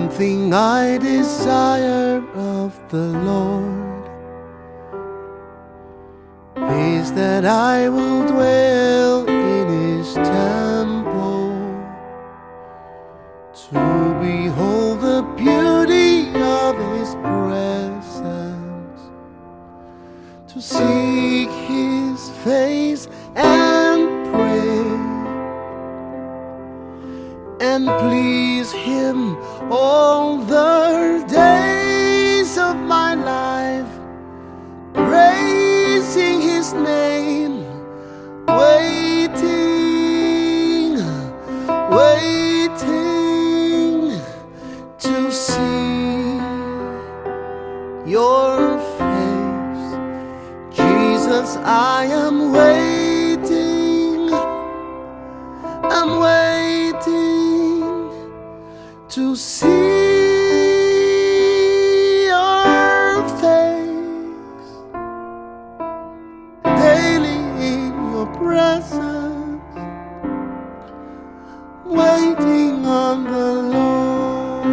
One thing I desire of the Lord is that I will dwell in His temple, to behold the beauty of His presence, to seek His face and pray, and please Him all the days of my life, praising His name, waiting to see your face. Jesus, I am waiting to see your face daily in your presence, waiting on the Lord,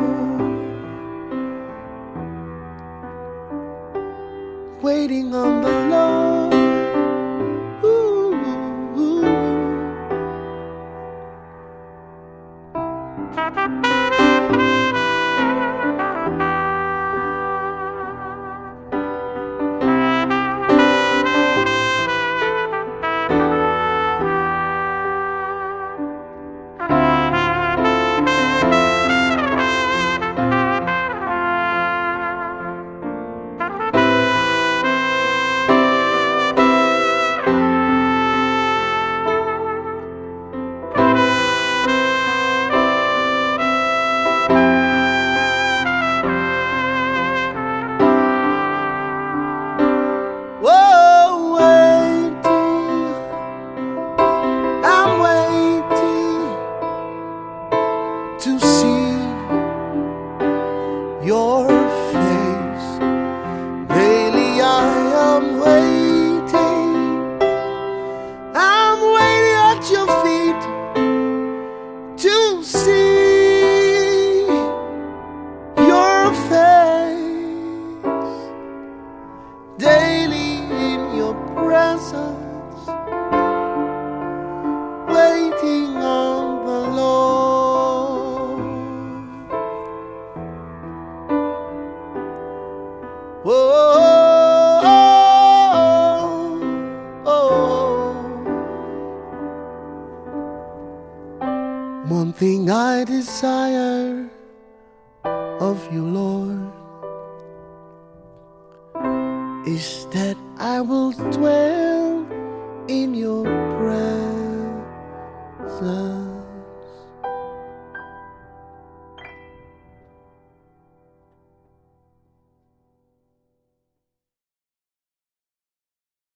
waiting on the Lord. Ooh, ooh, ooh. To see your face daily, I am waiting. I'm waiting at your feet to see your face daily in your presence, waiting on the Lord. One thing I desire of you, Lord, is that I will dwell in your presence.